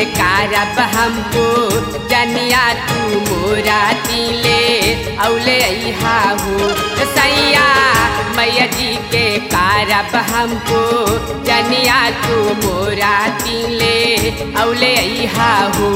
कारब हमको जनिया तू मोरा तिले औले अहा हो सैया मैया जी के कारब हमको जनिया तू मोरा तिले औले अहा हो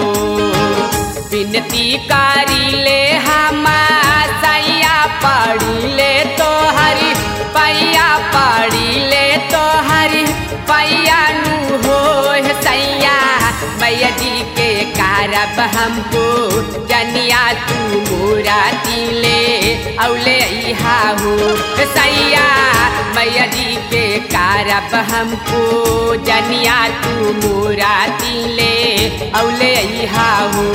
बिनती कारिले हम सैया पड़िले तो हरि पैया पड़िले तो हरि पैया नु हो सैया मैया जी के कारब हमको जनिया तू मोरा तिले औले अहा हो सैया मैया जी के कारब हमको जनिया तू मोरा तिले औले अहा हो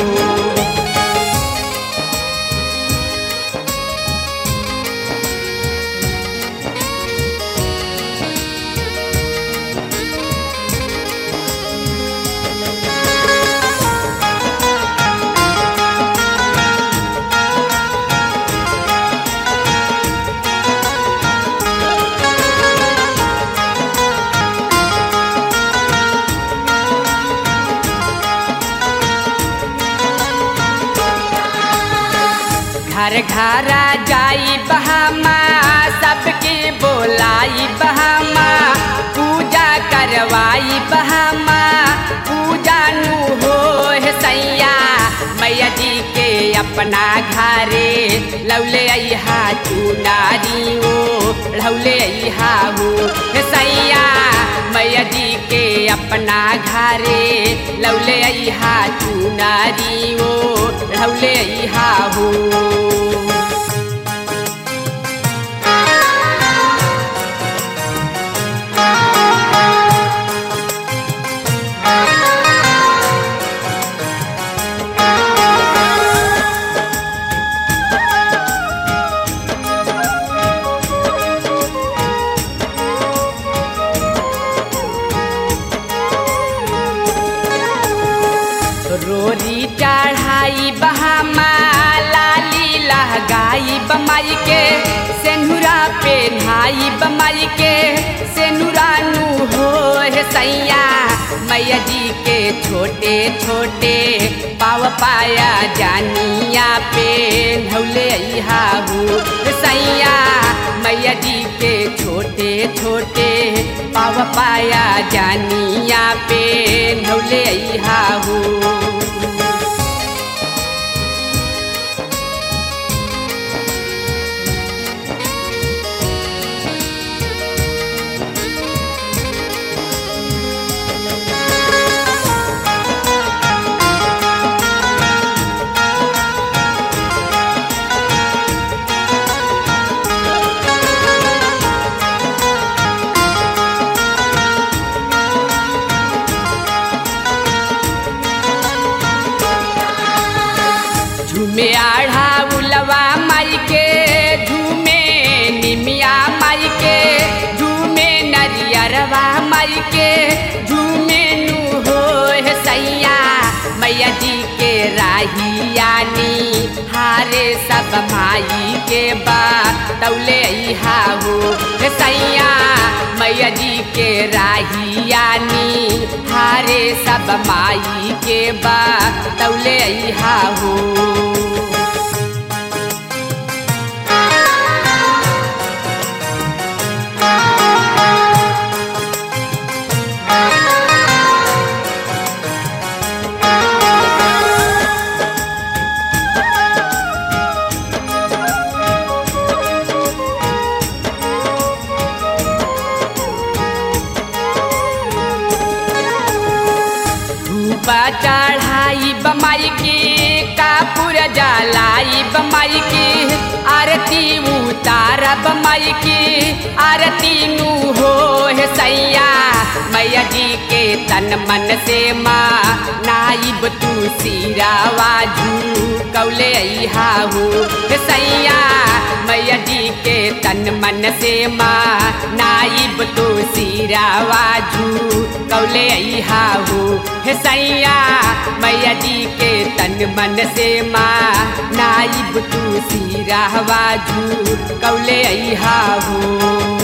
घर घरा जाई बहामा सबके बोलाई बहामा पूजा करवाई बहामा पूजा नु हो सैया मैया जी के अपना घरे लौले अहा चुनारी ओ लौले अहा हो सैया मैया जी के अपना घरे लौले अहा चुनारी ओ लौले अहा हो रोरी चढ़ाई बहामा लाली लहगाई बमाई के सेनुरा पेन्हाई बमाई के सेनुरा नु हो सैया मैया जी के छोटे छोटे पाव पाया जानिया पे धौले अहा हो सैया मैया जी के छोटे छोटे पाव पाया जानिया पे धौले अहा हो झूमे आढ़ा उलवा माई के झूमे निमिया माई के झूमे नरियरवा माई के झूमे नु हो सैया मैया जी के राहियानी हारे सब माई के बा तौले अहा हो सैया मैया जी के राहियानी हारे सब माई के बा तौले अहा हो चढ़ाई बमाई की कापुर जलाई बमाई की आरती उतार बमाई की आरती नु हो सैया मैया जी के तन मन से माँ नाइब तू सिरावा कौले अहा हो सैया मैया जी के तन मन से माँ नाइब तू सिरावा कौले अहा हो सैया मैया जी के तन मन से माँ नाइब तू सिरावा कौले अहा हो।